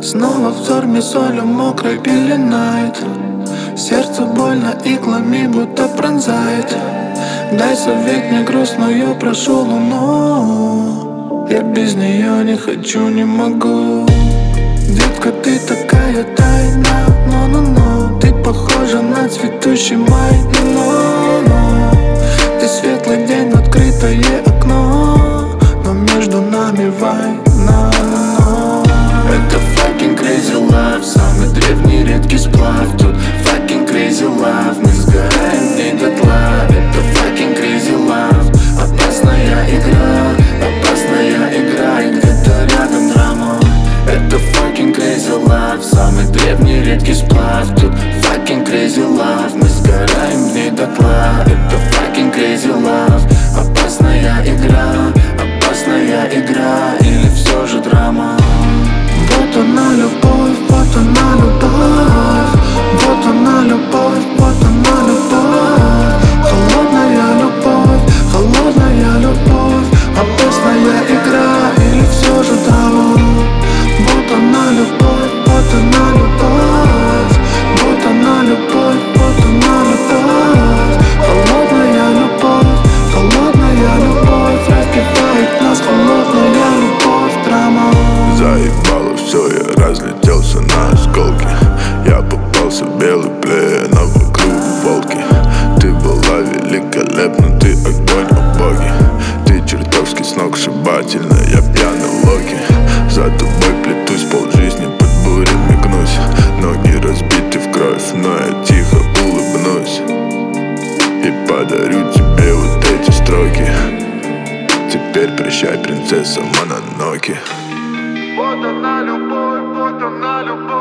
Снова взор солью мокрой пеленает. Сердце больно иглами будто пронзает. Дай совет мне грустную, прошу луну. Я без нее не хочу, не могу. Детка, ты такая тайна, но ты похожа на цветущий май, но ты светлый день в открытое окно, но между нами война. Это fucking crazy love, самый древний редкий сплав. Тут fucking crazy love, мы сгораем в ней дотла. Это fucking crazy love, опасная игра, и где-то рядом драма. Это fucking crazy love, самый древний редкий сплав. Тут fucking crazy love, мы сгораем в ней дотла. Это fucking crazy love, опасная игра, или все же драма. Вот она любовь, вот она любовь, вот она любовь, вот она любовь. Холодная любовь, опасная игра, или все же драма. Вот она любовь, вот она любовь, вот она любовь, вот она любовь. Холодная любовь, разбивает нас холодная любовь, драма. Заебало все, я разлетелся на осколки. Я попался в белый плей, но вокруг волки. Ты была великолепна, ты огонь, о боги. Ты чертовски сногсшибательна, я пьяный Локи. За тобой плетусь, полжизни под бурями гнусь. Ноги разбиты в кровь, но я тихо улыбнусь и подарю тебе вот эти строки. Теперь прощай, принцесса Мононоке. Вот она любовь, вот она любовь.